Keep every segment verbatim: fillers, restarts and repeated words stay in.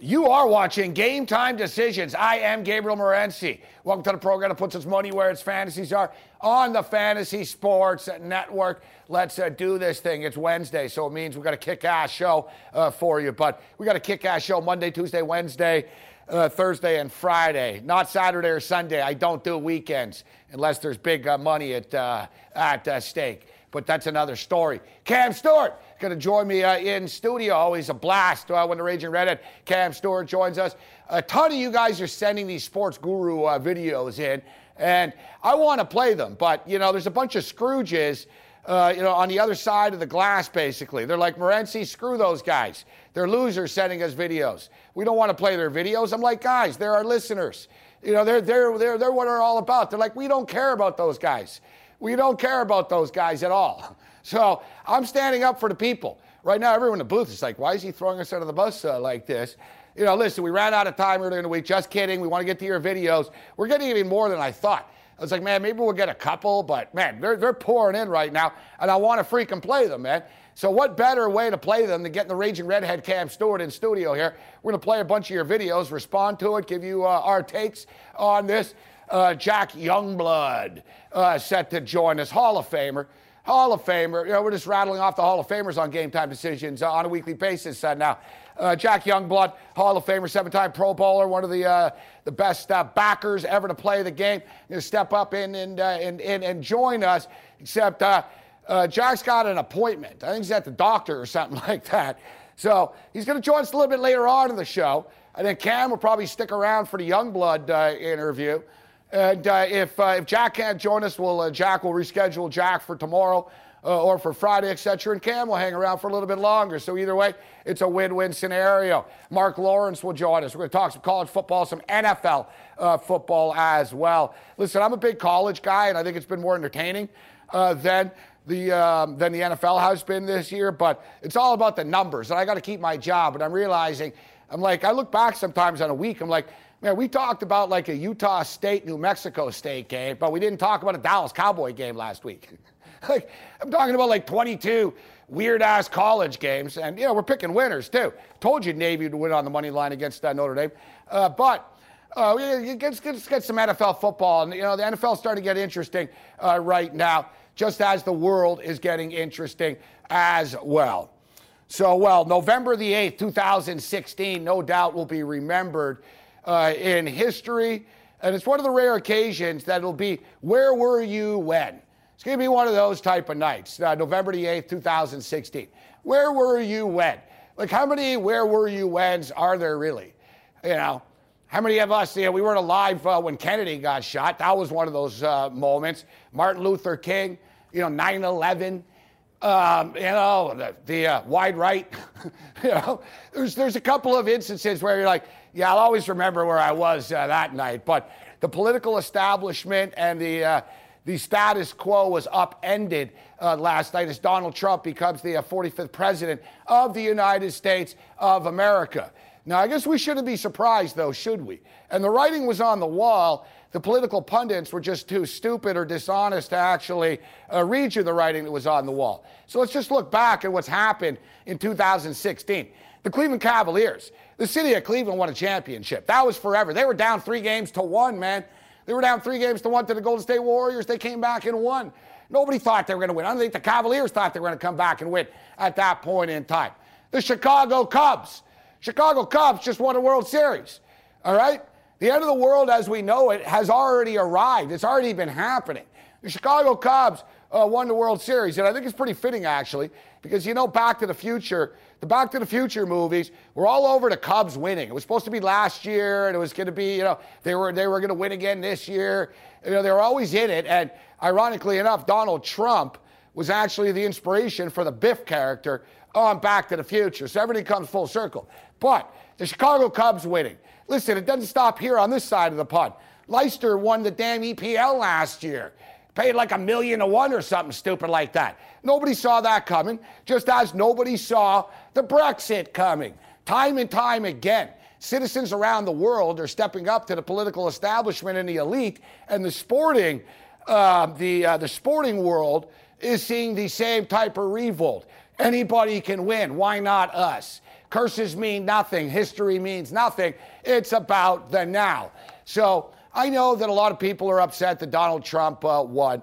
You are watching Game Time Decisions. I am Gabriel Morency. Welcome to the program that puts its money where its fantasies are on the Fantasy Sports Network. Let's uh, do this thing. It's Wednesday, so it means we've got a kick-ass show uh, for you. But we got a kick-ass show Monday, Tuesday, Wednesday, uh, Thursday, and Friday. Not Saturday or Sunday. I don't do weekends unless there's big uh, money at, uh, at uh, stake. But that's another story. Cam Stewart going to join me uh, in studio. Always a blast uh, when the Raging Redhead Cam Stewart joins us. A ton of you guys are sending these Sports Guru uh, videos in, and I want to play them. But, you know, there's a bunch of Scrooges, uh, you know, on the other side of the glass, basically. They're like, Morency, screw those guys. They're losers sending us videos. We don't want to play their videos. I'm like, guys, they're our listeners. You know, they're, they're, they're, they're what they're all about. They're like, we don't care about those guys. We don't care about those guys at all. So I'm standing up for the people. Right now, everyone in the booth is like, why is he throwing us under the bus uh, like this? You know, listen, we ran out of time earlier in the week. Just kidding. We want to get to your videos. We're getting even more than I thought. I was like, man, maybe we'll get a couple, but, man, they're, they're pouring in right now, and I want to freaking play them, man. So what better way to play them than getting the Raging Redhead Cam Stewart in studio here? We're going to play a bunch of your videos, respond to it, give you uh, our takes on this. Uh, Jack Youngblood uh, set to join us, Hall of Famer. Hall of Famer. You know, we're just rattling off the Hall of Famers on Game Time Decisions uh, on a weekly basis uh, now. Uh, Jack Youngblood, Hall of Famer, seven-time Pro Bowler, one of the uh, the best uh, backers ever to play the game. Going to step up in and, uh, and, and, and join us, except uh, uh, Jack's got an appointment. I think he's at the doctor or something like that. So he's going to join us a little bit later on in the show. I think Cam will probably stick around for the Youngblood uh, interview. And uh, if uh, if Jack can't join us, we'll, uh, Jack will reschedule Jack for tomorrow uh, or for Friday, et cetera. And Cam will hang around for a little bit longer. So either way, it's a win-win scenario. Mark Lawrence will join us. We're going to talk some college football, some N F L uh, football as well. Listen, I'm a big college guy, and I think it's been more entertaining uh, than the um, than the N F L has been this year. But it's all about the numbers, and I got to keep my job. And I'm realizing, I'm like, I look back sometimes on a week, I'm like, man, we talked about like a Utah State, New Mexico State game, but we didn't talk about a Dallas Cowboy game last week. Like, I'm talking about like twenty-two weird-ass college games, and, you know, we're picking winners, too. Told you Navy would win on the money line against uh, Notre Dame. Uh, but uh, let's get, get some N F L football, and, you know, the N F L is starting to get interesting uh, right now, just as the world is getting interesting as well. So, well, November the eighth, two thousand sixteen, no doubt will be remembered Uh, in history, and it's one of the rare occasions that it'll be, where were you when? It's going to be one of those type of nights, uh, November the eighth, two thousand sixteen. Where were you when? Like, how many where were you whens are there really? You know, how many of us, you know, we weren't alive uh, when Kennedy got shot. That was one of those uh, moments. Martin Luther King, you know, nine eleven. Um, you know, the, the uh, wide right, you know, there's, there's a couple of instances where you're like, yeah, I'll always remember where I was uh, that night. But the political establishment and the, uh, the status quo was upended uh, last night as Donald Trump becomes the uh, forty-fifth president of the United States of America. Now, I guess we shouldn't be surprised, though, should we? And the writing was on the wall. The political pundits were just too stupid or dishonest to actually uh, read you the writing that was on the wall. So let's just look back at what's happened in two thousand sixteen. The Cleveland Cavaliers, the city of Cleveland won a championship. That was forever. They were down three games to one, man. They were down three games to one to the Golden State Warriors. They came back and won. Nobody thought they were going to win. I don't think the Cavaliers thought they were going to come back and win at that point in time. The Chicago Cubs. Chicago Cubs just won a World Series. All right? The end of the world as we know it has already arrived. It's already been happening. The Chicago Cubs uh, won the World Series, and I think it's pretty fitting, actually, because, you know, Back to the Future, the Back to the Future movies were all over the Cubs winning. It was supposed to be last year, and it was going to be, you know, they were they were going to win again this year. You know, they were always in it, and ironically enough, Donald Trump was actually the inspiration for the Biff character on Back to the Future. So everything comes full circle. But the Chicago Cubs winning. Listen, it doesn't stop here on this side of the pond. Leicester won the damn E P L last year. Paid like a million to one or something stupid like that. Nobody saw that coming, just as nobody saw the Brexit coming. Time and time again, citizens around the world are stepping up to the political establishment and the elite, and the sporting, uh, the uh, the sporting world is seeing the same type of revolt. Anybody can win. Why not us? Curses mean nothing. History means nothing. It's about the now. So I know that a lot of people are upset that Donald Trump uh, won.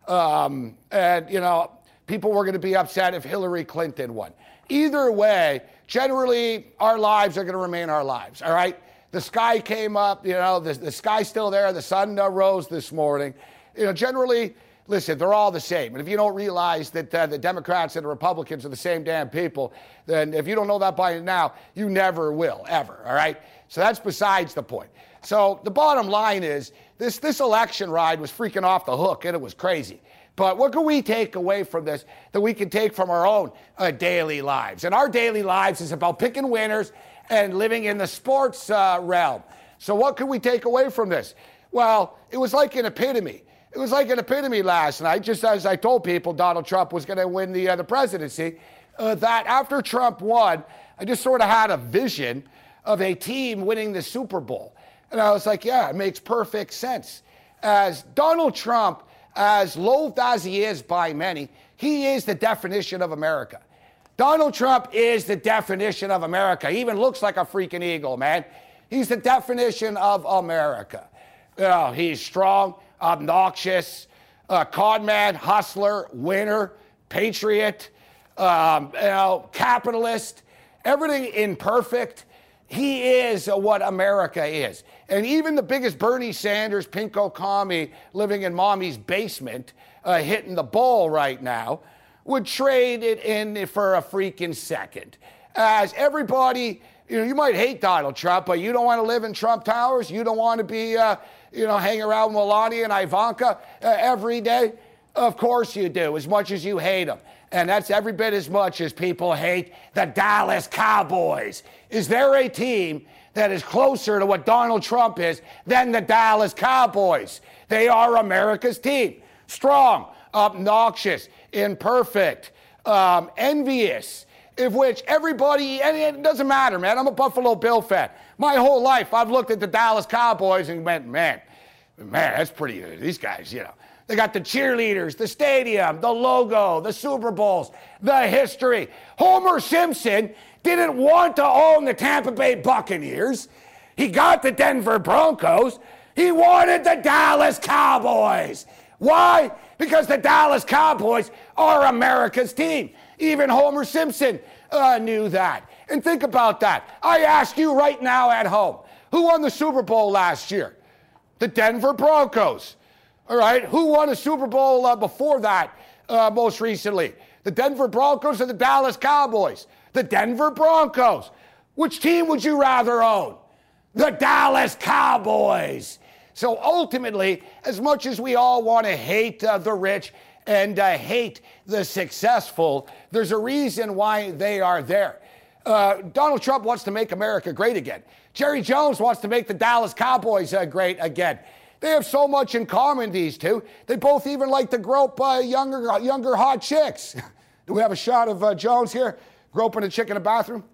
Um, and, you know, people were going to be upset if Hillary Clinton won. Either way, generally, our lives are going to remain our lives, all right? The sky came up, you know, the, the sky's still there. The sun uh, rose this morning. You know, generally, listen, they're all the same. And if you don't realize that uh, the Democrats and the Republicans are the same damn people, then if you don't know that by now, you never will, ever, all right? So that's besides the point. So the bottom line is this, this election ride was freaking off the hook, and it was crazy. But what can we take away from this that we can take from our own uh, daily lives? And our daily lives is about picking winners and living in the sports uh, realm. So what can we take away from this? Well, it was like an epitome. It was like an epitome last night, just as I told people Donald Trump was going to win the, uh, the presidency, uh, that after Trump won, I just sort of had a vision of a team winning the Super Bowl. And I was like, yeah, it makes perfect sense. As Donald Trump, as loathed as he is by many, he is the definition of America. Donald Trump is the definition of America. He even looks like a freaking eagle, man. He's the definition of America. You know, he's strong, obnoxious, uh, con man, hustler, winner, patriot, um, you know, capitalist, everything imperfect. He is uh, what America is. And even the biggest Bernie Sanders, pinko commie, living in mommy's basement, uh, hitting the ball right now, would trade it in for a freaking second. As everybody, you know, you might hate Donald Trump, but you don't want to live in Trump Towers. You don't want to be, uh, you know, hanging around with Melania and Ivanka uh, every day. Of course you do, as much as you hate them. And that's every bit as much as people hate the Dallas Cowboys. Is there a team that is closer to what Donald Trump is than the Dallas Cowboys? They are America's team. Strong, obnoxious, imperfect, um, envious, of which everybody, and it doesn't matter, man. I'm a Buffalo Bill fan. My whole life, I've looked at the Dallas Cowboys and went, man, man, that's pretty good. These guys, you know. They got the cheerleaders, the stadium, the logo, the Super Bowls, the history. Homer Simpson didn't want to own the Tampa Bay Buccaneers. He got the Denver Broncos. He wanted the Dallas Cowboys. Why? Because the Dallas Cowboys are America's team. Even Homer Simpson uh, knew that. And think about that. I ask you right now at home, who won the Super Bowl last year? The Denver Broncos. All right, who won a Super Bowl uh, before that uh, most recently? The Denver Broncos or the Dallas Cowboys? The Denver Broncos. Which team would you rather own? The Dallas Cowboys. So ultimately, as much as we all want to hate uh, the rich and uh, hate the successful, there's a reason why they are there. Uh, Donald Trump wants to make America great again. Jerry Jones wants to make the Dallas Cowboys uh, great again. They have so much in common, these two. They both even like to grope uh, younger, younger hot chicks. Do we have a shot of uh, Jones here groping a chick in a bathroom?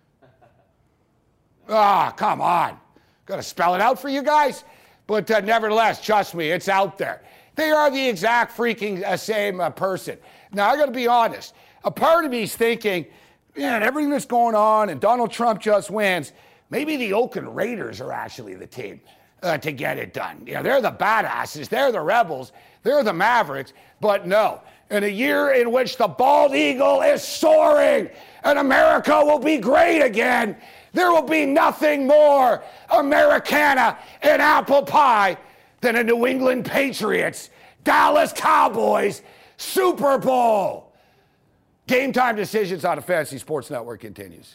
Ah, come on. Got to spell it out for you guys? But uh, nevertheless, trust me, it's out there. They are the exact freaking uh, same uh, person. Now, I got to be honest. A part of me is thinking, man, everything that's going on and Donald Trump just wins, maybe the Oakland Raiders are actually the team. Uh, to get it done. You know, they're the badasses, they're the rebels, they're the Mavericks, but no. In a year in which the bald eagle is soaring and America will be great again, there will be nothing more Americana and apple pie than a New England Patriots, Dallas Cowboys, Super Bowl. Game Time Decisions on the Fantasy Sports Network continues.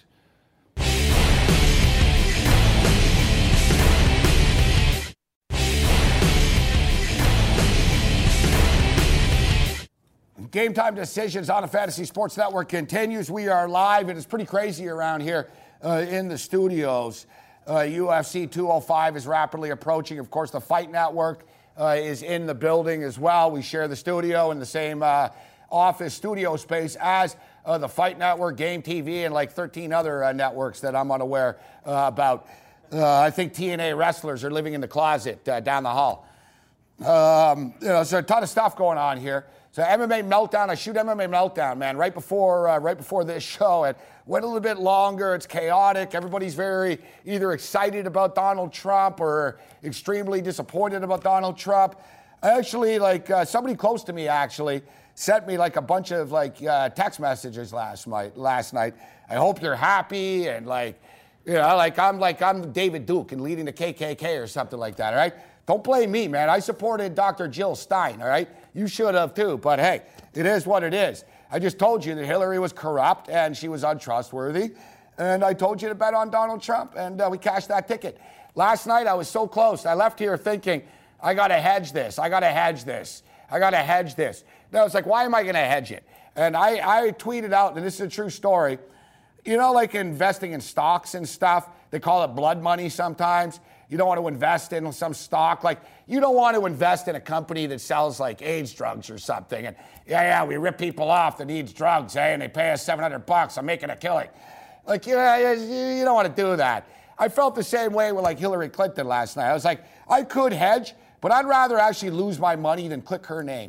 Game Time Decisions on the Fantasy Sports Network continues. We are live. It is pretty crazy around here uh, in the studios. Uh, U F C two oh five is rapidly approaching. Of course, the Fight Network uh, is in the building as well. We share the studio in the same uh, office studio space as uh, the Fight Network, Game T V, and like thirteen other uh, networks that I'm unaware uh, about. Uh, I think T N A wrestlers are living in the closet uh, down the hall. Um, you know, so a ton of stuff going on here. So M M A Meltdown, I shoot M M A Meltdown, man, right before uh, right before this show. It went a little bit longer. It's chaotic. Everybody's very either excited about Donald Trump or extremely disappointed about Donald Trump. Actually, like uh, somebody close to me actually sent me like a bunch of like uh, text messages last night. Last night, I hope you're happy and like, you know, like I'm like I'm David Duke and leading the K K K or something like that. All right, don't blame me, man. I supported Doctor Jill Stein. All right, you should have too. But hey, it is what it is. I just told you that Hillary was corrupt and she was untrustworthy, and I told you to bet on Donald Trump, and uh, we cashed that ticket. Last night I was so close. I left here thinking, I got to hedge this. I got to hedge this. I got to hedge this. Now, it's like, why am I going to hedge it? And I, I tweeted out, and this is a true story, you know, like investing in stocks and stuff, they call it blood money sometimes. You don't want to invest in some stock. Like, you don't want to invest in a company that sells, like, AIDS drugs or something. And, yeah, yeah, we rip people off that needs drugs, eh? And they pay us seven hundred bucks. I'm making a killing. Like, yeah, you don't want to do that. I felt the same way with, like, Hillary Clinton last night. I was like, I could hedge, but I'd rather actually lose my money than click her name.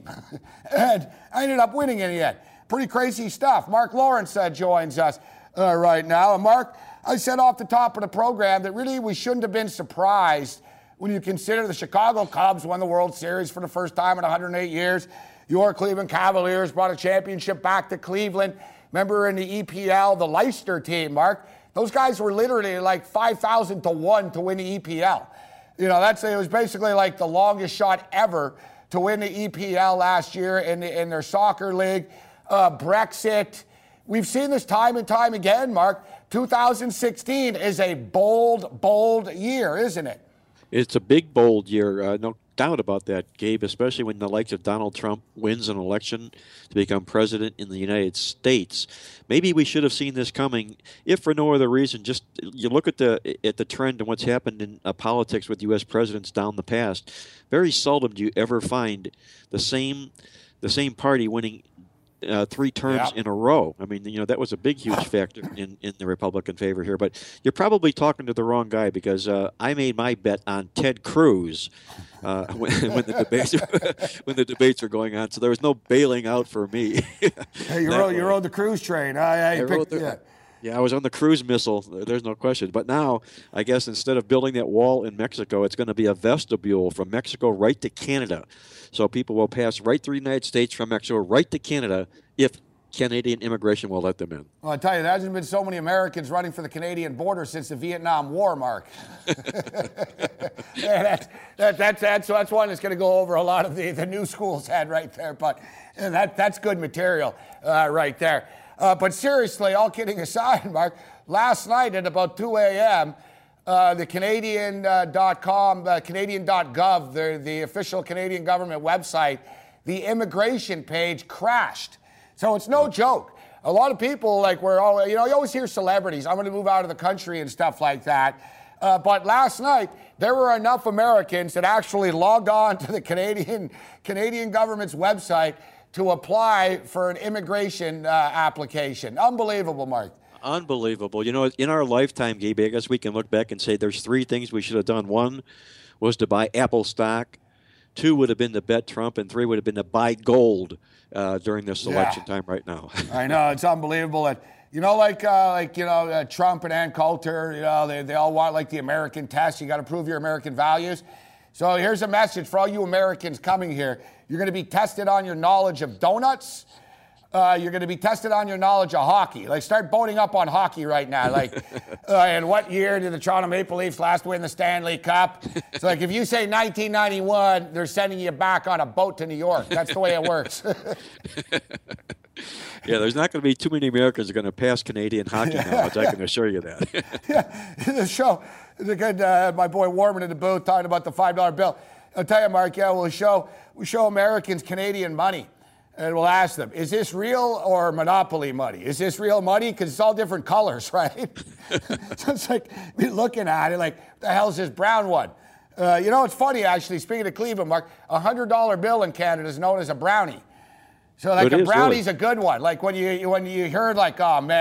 And I ended up winning in the end. Pretty crazy stuff. Mark Lawrence uh, joins us uh, right now. And Mark, I said off the top of the program that really we shouldn't have been surprised when you consider the Chicago Cubs won the World Series for the first time in one hundred eight years. Your Cleveland Cavaliers brought a championship back to Cleveland. Remember in the E P L, the Leicester team, Mark, those guys were literally like five thousand to one to win the E P L. You know, that's it was basically like the longest shot ever to win the E P L last year in, the, in their soccer league. Uh, Brexit. We've seen this time and time again, Mark. two thousand sixteen is a bold, bold year, isn't it? It's a big, bold year. Uh, no doubt about that, Gabe, especially when the likes of Donald Trump wins an election to become president in the United States. Maybe we should have seen this coming, if for no other reason. Just you look at the at the trend and what's happened in uh, politics with U S presidents down the past. Very seldom do you ever find the same the same party winning Uh, three terms yeah. in a row. I mean, you know, that was a big, huge factor in, in the Republican favor here. But you're probably talking to the wrong guy, because uh, I made my bet on Ted Cruz uh, when, when the debates when the debates were going on. So there was no bailing out for me. Hey, you rode, you rode the Cruz train. I, I, I picked, the, yeah. yeah, I was on the cruise missile. There's no question. But now, I guess instead of building that wall in Mexico, it's going to be a vestibule from Mexico right to Canada. So people will pass right through the United States from Mexico right to Canada if Canadian immigration will let them in. Well, I tell you, there hasn't been so many Americans running for the Canadian border since the Vietnam War, Mark. yeah, that's, that, that's, that's, that's one that's going to go over a lot of the, the new school's head right there. But and that, that's good material uh, right there. Uh, but seriously, all kidding aside, Mark, last night at about two a.m., Uh, the Canadian dot com, uh, Canadian dot gov, the, the official Canadian government website, the immigration page crashed. So it's no joke. A lot of people, like, we're all, you know, you always hear celebrities, I'm going to move out of the country and stuff like that. Uh, but last night, there were enough Americans that actually logged on to the Canadian, Canadian government's website to apply for an immigration uh, application. Unbelievable, Mark. Unbelievable. You know, in our lifetime, Gabe, I guess we can look back and say there's three things we should have done. One was to buy Apple stock. Two would have been to bet Trump. And three would have been to buy gold uh, during this election yeah. time right now. I know. It's unbelievable. And, you know, like, uh, like you know, uh, Trump and Ann Coulter, you know, they, they all want, like, the American test. You got to prove your American values. So here's a message for all you Americans coming here. You're going to be tested on your knowledge of donuts. Uh, you're going to be tested on your knowledge of hockey. Like, start boating up on hockey right now. Like, uh, in what year did the Toronto Maple Leafs last win the Stanley Cup? It's like, if you say nineteen ninety-one, they're sending you back on a boat to New York. That's the way it works. Yeah, there's not going to be too many Americans that are going to pass Canadian hockey knowledge. I can assure you that. Yeah, the show, the good, uh, my boy Warman in the booth talking about the five dollar bill. I'll tell you, Mark, yeah, we'll show, we show Americans Canadian money. And we'll ask them, is this real or Monopoly money? Is this real money? Because it's all different colors, right? So it's like, we're looking at it like, what the hell is this brown one? Uh, you know, it's funny, actually, speaking of Cleveland, Mark, a one hundred dollar bill in Canada is known as a brownie. So, like, it a is, brownie's really. a good one. Like, when you when you heard, like, oh, man,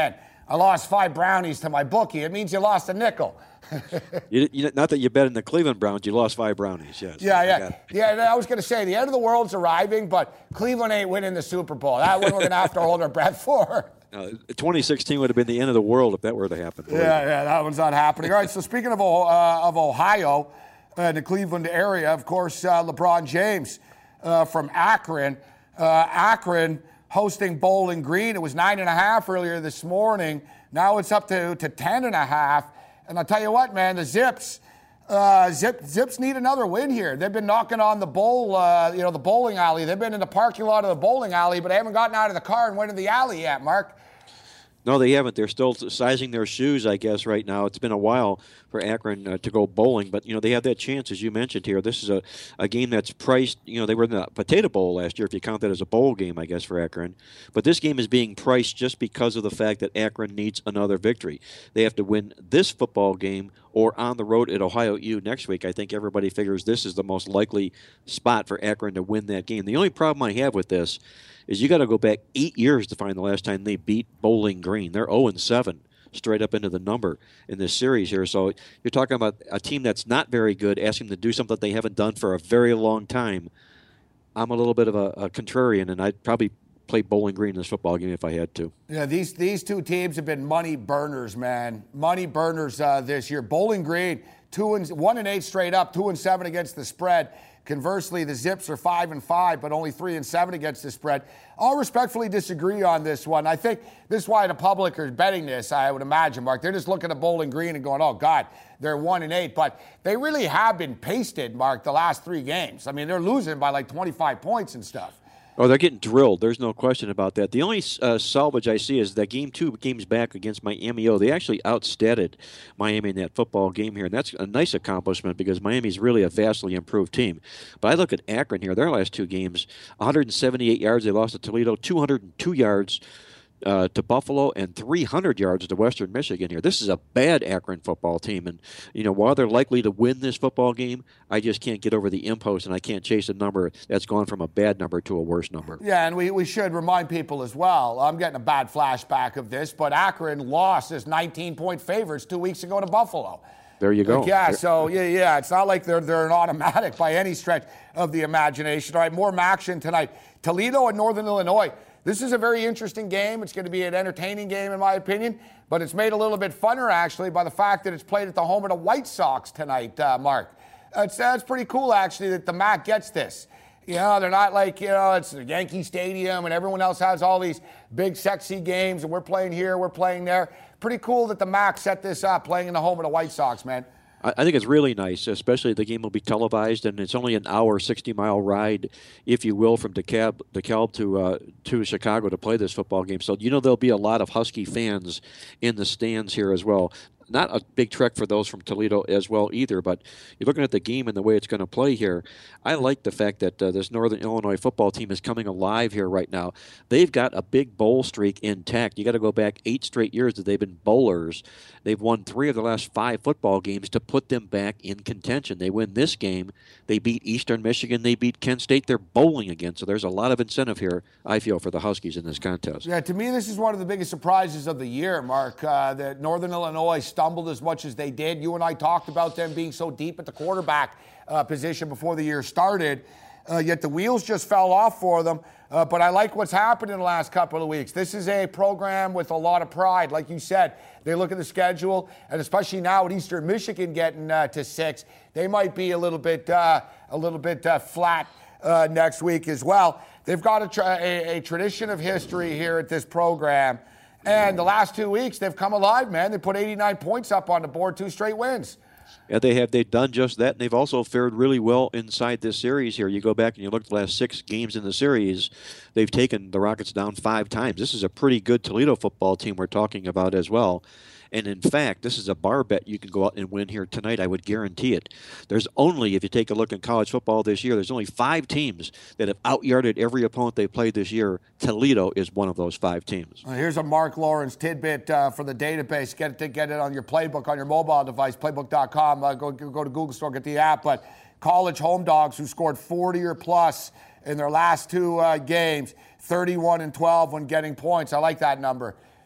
I lost five brownies to my bookie. It means you lost a nickel. you, you, not that you bet in the Cleveland Browns, you lost five brownies. Yes. Yeah, yeah, yeah. I was going to say the end of the world's arriving, but Cleveland ain't winning the Super Bowl. That one we're going to have to hold our breath for. Uh, twenty sixteen would have been the end of the world if that were to happen. Yeah, yeah, that one's not happening. All right. So speaking of uh, of Ohio, uh, the Cleveland area, of course, uh, LeBron James uh, from Akron, uh, Akron hosting Bowling Green. It was nine and a half earlier this morning. Now it's up to to ten and a half. And I'll tell you what, man, the Zips, uh, Zip, Zips need another win here. They've been knocking on the bowl, uh, you know, the bowling alley. They've been in the parking lot of the bowling alley, but they haven't gotten out of the car and went to the alley yet, Mark. No, they haven't. They're still sizing their shoes, I guess, right now. It's been a while for Akron uh, to go bowling, but, you know, they have that chance, as you mentioned here. This is a, a game that's priced, you know, they were in the Potato Bowl last year, if you count that as a bowl game, I guess, for Akron. But this game is being priced just because of the fact that Akron needs another victory. They have to win this football game or on the road at Ohio U next week. I think everybody figures this is the most likely spot for Akron to win that game. The only problem I have with this is you got to go back eight years to find the last time they beat Bowling Green. They're oh and seven straight up into the number in this series here. So you're talking about a team that's not very good, asking them to do something they haven't done for a very long time. I'm a little bit of a, a contrarian, and I'd probably play Bowling Green in this football game if I had to. Yeah, these these two teams have been money burners, man. Money burners uh, this year. Bowling Green, two and one and eight straight up, two and seven against the spread. Conversely, the Zips are five and five, but only three and seven against the spread. I'll respectfully disagree on this one. I think this is why the public are betting this, I would imagine, Mark. They're just looking at Bowling Green and going, oh, God, they're one and eight. But they really have been pasted, Mark, the last three games. I mean, they're losing by like twenty-five points and stuff. Oh, they're getting drilled. There's no question about that. The only uh, salvage I see is that game two games back against Miami. Oh, they actually outstatted Miami in that football game here, and that's a nice accomplishment because Miami's really a vastly improved team. But I look at Akron here. Their last two games, one hundred seventy-eight yards. They lost to Toledo, two hundred two yards uh, to Buffalo, and three hundred yards to Western Michigan here. This is a bad Akron football team, and you know while they're likely to win this football game, I just can't get over the impost, and I can't chase a number that's gone from a bad number to a worse number. Yeah, and we, we should remind people as well, I'm getting a bad flashback of this, but Akron lost as nineteen-point favorites two weeks ago to Buffalo. There you go. Yeah, so, yeah, yeah, it's not like they're, they're an automatic by any stretch of the imagination. All right, more action tonight. Toledo and Northern Illinois. This is a very interesting game. It's going to be an entertaining game, in my opinion, but it's made a little bit funner, actually, by the fact that it's played at the home of the White Sox tonight, uh, Mark. It's, that's pretty cool, actually, that the M A C gets this. You know, they're not like, you know, it's Yankee Stadium and everyone else has all these big, sexy games, and we're playing here, we're playing there. Pretty cool that the M A C set this up, playing in the home of the White Sox, man. I think it's really nice, especially the game will be televised, and it's only an hour, sixty-mile ride, if you will, from DeKalb, DeKalb to uh, to Chicago to play this football game. So you know there'll be a lot of Husky fans in the stands here as well. Not a big trek for those from Toledo as well either, but you're looking at the game and the way it's going to play here. I like the fact that uh, this Northern Illinois football team is coming alive here right now. They've got a big bowl streak intact. You got to go back eight straight years that they've been bowlers. They've won three of the last five football games to put them back in contention. They win this game. They beat Eastern Michigan. They beat Kent State. They're bowling again, so there's a lot of incentive here, I feel, for the Huskies in this contest. Yeah, to me, this is one of the biggest surprises of the year, Mark, uh, that Northern Illinois stumbled as much as they did. You and I talked about them being so deep at the quarterback uh, position before the year started, uh, yet the wheels just fell off for them. Uh, but I like what's happened in the last couple of weeks. This is a program with a lot of pride. Like you said, they look at the schedule, and especially now with Eastern Michigan getting uh, to six, they might be a little bit, uh, a little bit uh, flat uh, next week as well. They've got a, tra- a, a tradition of history here at this program. And the last two weeks, they've come alive, man. They put eighty-nine points up on the board, two straight wins. Yeah, they have. They've done just that, and they've also fared really well inside this series here. You go back and you look at the last six games in the series, they've taken the Rockets down five times. This is a pretty good Toledo football team we're talking about as well. And in fact, this is a bar bet you can go out and win here tonight. I would guarantee it. There's only, if you take a look in college football this year, there's only five teams that have out-yarded every opponent they played this year. Toledo is one of those five teams. Well, here's a Mark Lawrence tidbit uh, for the database. Get it, to get it on your playbook on your mobile device, playbook dot com. Uh, go, go to Google Store, get the app. But college home dogs who scored forty or plus in their last two uh, games, thirty-one and twelve when getting points. I like that number.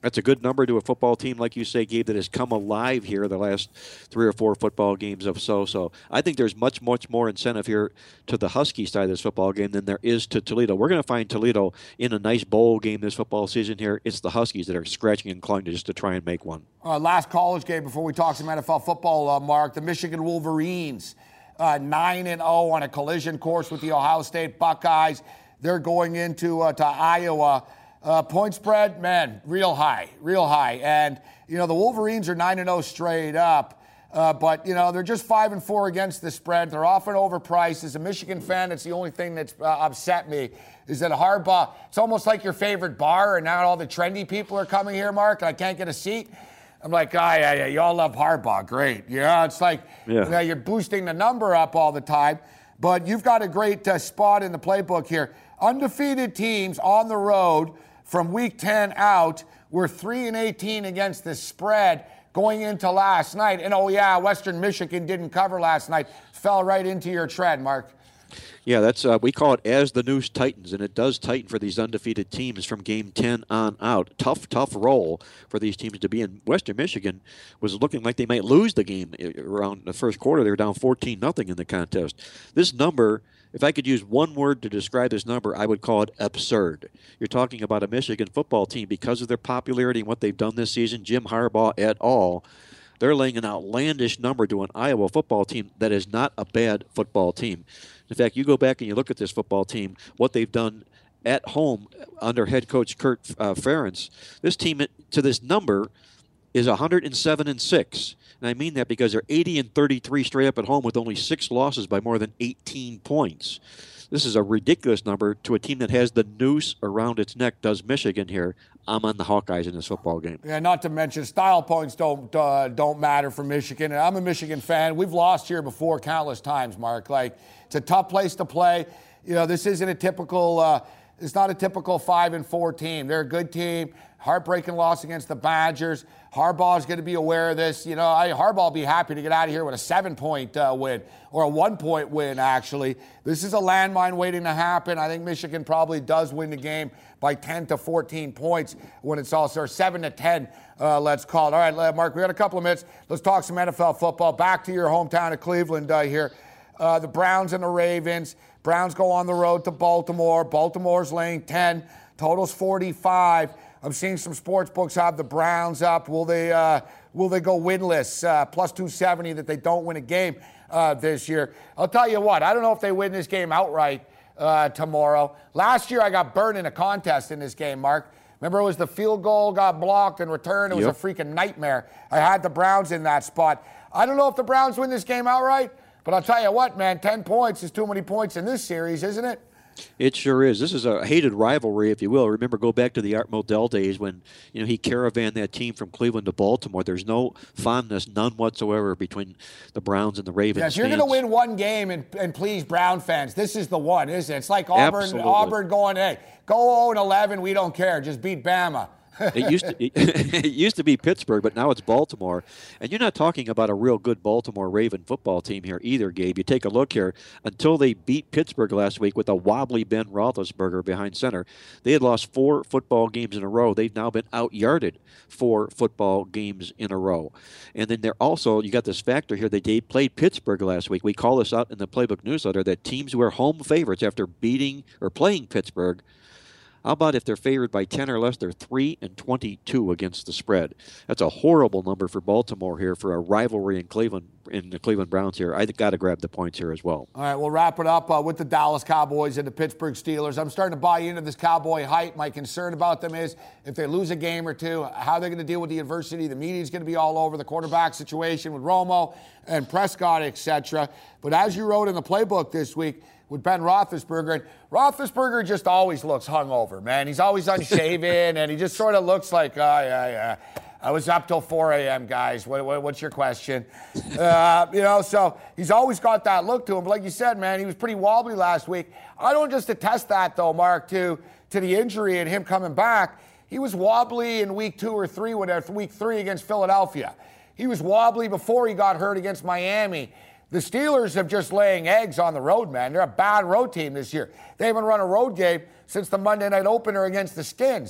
That's a good number to a football team, like you say, Gabe, that has come alive here the last three or four football games of so. So I think there's much, much more incentive here to the Husky side of this football game than there is to Toledo. We're going to find Toledo in a nice bowl game this football season here. It's the Huskies that are scratching and clawing to just to try and make one. Uh, last college game before we talk some N F L football, uh, Mark. The Michigan Wolverines, uh, nine and oh on a collision course with the Ohio State Buckeyes. They're going into uh, to Iowa. Uh, point spread, man, real high, real high. And, you know, the Wolverines are nine and oh straight up. Uh, but, you know, they're just five and four against the spread. They're often overpriced. As a Michigan fan, that's the only thing that's uh, upset me is that Harbaugh, it's almost like your favorite bar, and now all the trendy people are coming here, Mark, and I can't get a seat. I'm like, ah, yeah, yeah, you all love Harbaugh. Great. Yeah, it's like, yeah. You know, you're boosting the number up all the time. But you've got a great uh, spot in the playbook here. Undefeated teams on the road from week ten out, we're three and eighteen against the spread going into last night. And oh yeah, Western Michigan didn't cover last night. Fell right into your tread, Mark. Yeah, that's uh, we call it as the noose tightens, and it does tighten for these undefeated teams from game ten on out. Tough, tough role for these teams to be in. Western Michigan was looking like they might lose the game around the first quarter. They were down fourteen nothing in the contest. This number, if I could use one word to describe this number, I would call it absurd. You're talking about a Michigan football team, because of their popularity and what they've done this season, Jim Harbaugh et al., they're laying an outlandish number to an Iowa football team that is not a bad football team. In fact, you go back and you look at this football team, what they've done at home under head coach Kirk uh, Ferentz. This team, to this number, is one hundred seven and six. And I mean that because they're eighty and thirty-three straight up at home with only six losses by more than eighteen points. This is a ridiculous number to a team that has the noose around its neck, does Michigan here. I'm on the Hawkeyes in this football game. Yeah, not to mention style points don't uh, don't matter for Michigan. And I'm a Michigan fan. We've lost here before countless times, Mark. Like, it's a tough place to play. You know, this isn't a typical uh, – it's not a typical five and four team. They're a good team. Heartbreaking loss against the Badgers. Harbaugh's going to be aware of this. You know, I, Harbaugh will be happy to get out of here with a seven-point uh, win or a one-point win, actually. This is a landmine waiting to happen. I think Michigan probably does win the game by ten to fourteen points when it's all started. seven to ten, uh, let's call it. All right, Mark, we got a couple of minutes. Let's talk some N F L football. Back to your hometown of Cleveland uh, here. Uh, the Browns and the Ravens. Browns go on the road to Baltimore. Baltimore's laying ten. Total's forty-five. I'm seeing some sports books have the Browns up. Will they uh, will they go winless? Uh, plus two seventy that they don't win a game uh, this year. I'll tell you what, I don't know if they win this game outright uh, tomorrow. Last year I got burned in a contest in this game, Mark. Remember, it was the field goal got blocked and returned. It was yep. a freaking nightmare. I had the Browns in that spot. I don't know if the Browns win this game outright, but I'll tell you what, man, ten points is too many points in this series, isn't it? It sure is. This is a hated rivalry, if you will. Remember, go back to the Art Modell days when, you know, he caravanned that team from Cleveland to Baltimore. There's no fondness, none whatsoever, between the Browns and the Ravens. Yeah, if you're going to win one game and, and please Brown fans, this is the one, isn't it? It's like Auburn, Absolutely. Auburn going, hey, go oh and eleven, we don't care. Just beat Bama. It used to it used to be Pittsburgh, but now it's Baltimore. And you're not talking about a real good Baltimore Raven football team here either, Gabe. You take a look here. Until they beat Pittsburgh last week with a wobbly Ben Roethlisberger behind center, they had lost four football games in a row. They've now been out-yarded four football games in a row. And then they're also, you got this factor here, they played Pittsburgh last week. We call this out in the Playbook newsletter that teams who are home favorites after beating or playing Pittsburgh, how about if they're favored by ten or less, they're three and twenty-two against the spread. That's a horrible number for Baltimore here for a rivalry in Cleveland, in the Cleveland Browns here. I got to grab the points here as well. All right, we'll wrap it up uh, with the Dallas Cowboys and the Pittsburgh Steelers. I'm starting to buy into this Cowboy hype. My concern about them is if they lose a game or two, how they're going to deal with the adversity. The media's going to be all over the quarterback situation with Romo and Prescott, et cetera. But as you wrote in the playbook this week, with Ben Roethlisberger. And Roethlisberger just always looks hungover, man. He's always unshaven, and he just sort of looks like, oh, yeah, yeah. I was up till four a.m., guys. What, what, what's your question? Uh, you know, so he's always got that look to him. But like you said, man, he was pretty wobbly last week. I don't just attest that, though, Mark, to, to the injury and him coming back. He was wobbly in week two or three, whatever, week three against Philadelphia. He was wobbly before he got hurt against Miami. The Steelers have just laying eggs on the road, man. They're a bad road team this year. They haven't run a road game since the Monday night opener against the Skins.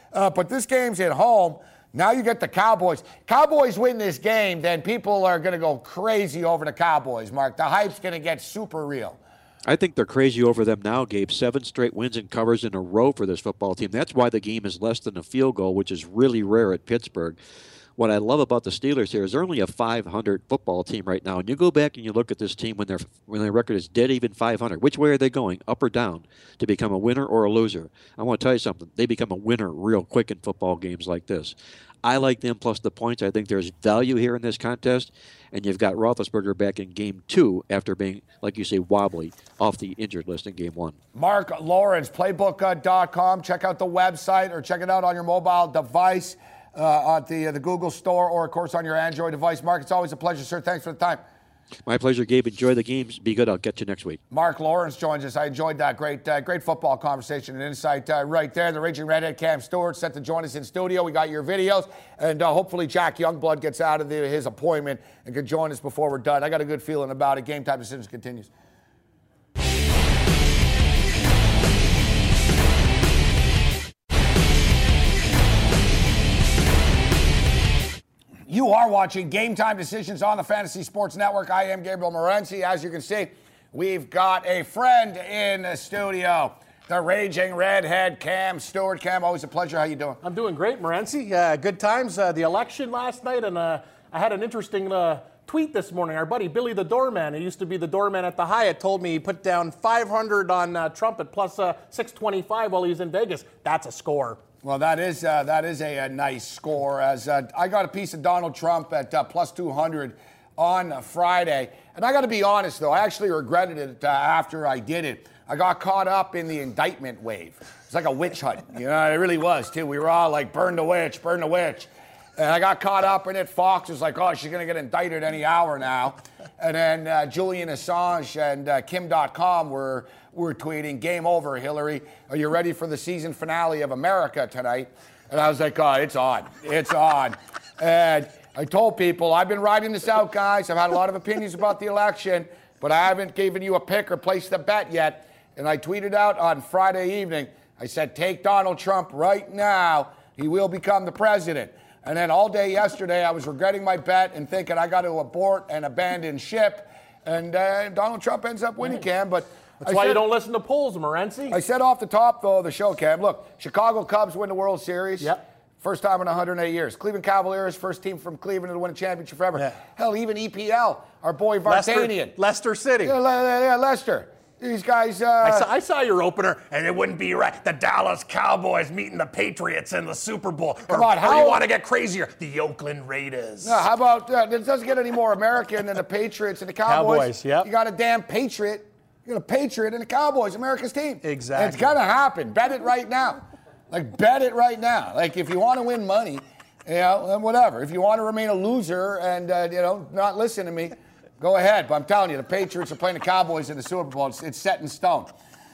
Uh, but this game's at home. Now you get the Cowboys. Cowboys win this game, then people are going to go crazy over the Cowboys, Mark. The hype's going to get super real. I think they're crazy over them now, Gabe. Seven straight wins and covers in a row for this football team. That's why the game is less than a field goal, which is really rare at Pittsburgh. What I love about the Steelers here is they're only a five hundred football team right now. And you go back and you look at this team when, when their record is dead even five hundred. Which way are they going, up or down, to become a winner or a loser? I want to tell you something. They become a winner real quick in football games like this. I like them plus the points. I think there's value here in this contest. And you've got Roethlisberger back in game two after being, like you say, wobbly off the injured list in game one. Mark Lawrence, playbook dot com. Check out the website or check it out on your mobile device. Uh, at the uh, the Google Store or, of course, on your Android device. Mark, it's always a pleasure, sir. Thanks for the time. My pleasure, Gabe. Enjoy the games. Be good. I'll get you next week. Mark Lawrence joins us. I enjoyed that great uh, great football conversation and insight uh, right there. The Raging Redhead Cam Stewart set to join us in studio. We got your videos. And uh, hopefully Jack Youngblood gets out of the, his appointment and can join us before we're done. I got a good feeling about it. Game Time Decisions continues. You are watching Game Time Decisions on the Fantasy Sports Network. I am Gabriel Morency. As you can see, we've got a friend in the studio, the Raging Redhead, Cam Stewart. Cam, always a pleasure. How you doing? I'm doing great, Morency. Uh, good times. Uh, the election last night, and uh, I had an interesting uh, tweet this morning. Our buddy Billy the Doorman, who used to be the doorman at the Hyatt, told me he put down five hundred on uh, Trump at plus uh, six twenty-five while he was in Vegas. That's a score. Well, that is uh, that is a, a nice score. As uh, I got a piece of Donald Trump at uh, plus two hundred on Friday. And I got to be honest, though, I actually regretted it uh, after I did it. I got caught up in the indictment wave. It's like a witch hunt. You know, it really was, too. We were all like, burn the witch, burn the witch. And I got caught up in it. Fox was like, oh, she's going to get indicted any hour now. And then uh, Julian Assange and uh, Kim dot com were, were tweeting, game over, Hillary. Are you ready for the season finale of America tonight? And I was like, oh, it's on. It's on. And I told people, I've been riding this out, guys. I've had a lot of opinions about the election, but I haven't given you a pick or placed a bet yet. And I tweeted out on Friday evening, I said, take Donald Trump right now. He will become the president. And then all day yesterday, I was regretting my bet and thinking I got to abort and abandon ship. And uh, Donald Trump ends up winning, Cam. But That's I why said, you don't listen to polls, Morency. I said off the top, though, of the show, Cam, look, Chicago Cubs win the World Series. Yep. First time in one hundred eight years. Cleveland Cavaliers, first team from Cleveland to win a championship forever. Yeah. Hell, even E P L, our boy Vartanian. Leicester, Leicester City. Yeah, Le- yeah, Leicester. These guys. Uh, I, saw, I saw your opener, and it wouldn't be right. The Dallas Cowboys meeting the Patriots in the Super Bowl. Come on, or, how or you want to get crazier? The Oakland Raiders. No, how about uh, it doesn't get any more American than the Patriots and the Cowboys. Cowboys, yep. You got a damn Patriot. You got a Patriot and the Cowboys, America's team. Exactly. And it's gonna happen. Bet it right now. Like bet it right now. Like if you want to win money, you know, then whatever. If you want to remain a loser and uh, you know not listen to me. Go ahead, but I'm telling you, the Patriots are playing the Cowboys in the Super Bowl. It's, it's set in stone.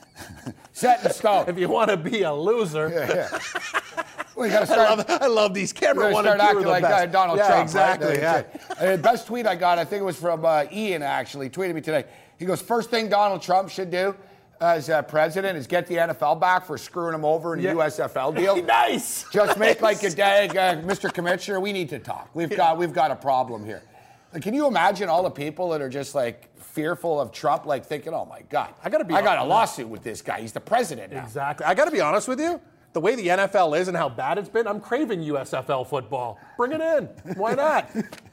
Set in stone. If you want to be a loser. Yeah, yeah. Well, you gotta start, I, love, I love these camera one start and two acting are the like best. uh, Donald yeah, Trump. Exactly, Right? yeah. Uh, the best tweet I got, I think it was from uh, Ian, actually, tweeted me today. He goes, first thing Donald Trump should do as uh, president is get the N F L back for screwing him over in a yeah. U S F L deal. Nice. Just make like a day, uh, Mister Commissioner, we need to talk. We've yeah. got we've got a problem here. Like, can you imagine all the people that are just like fearful of Trump, like thinking, oh my God, I gotta be I got a lawsuit with this guy. He's the president now. Exactly. I got to be honest with you. The way the N F L is and how bad it's been, I'm craving U S F L football. Bring it in. Why not?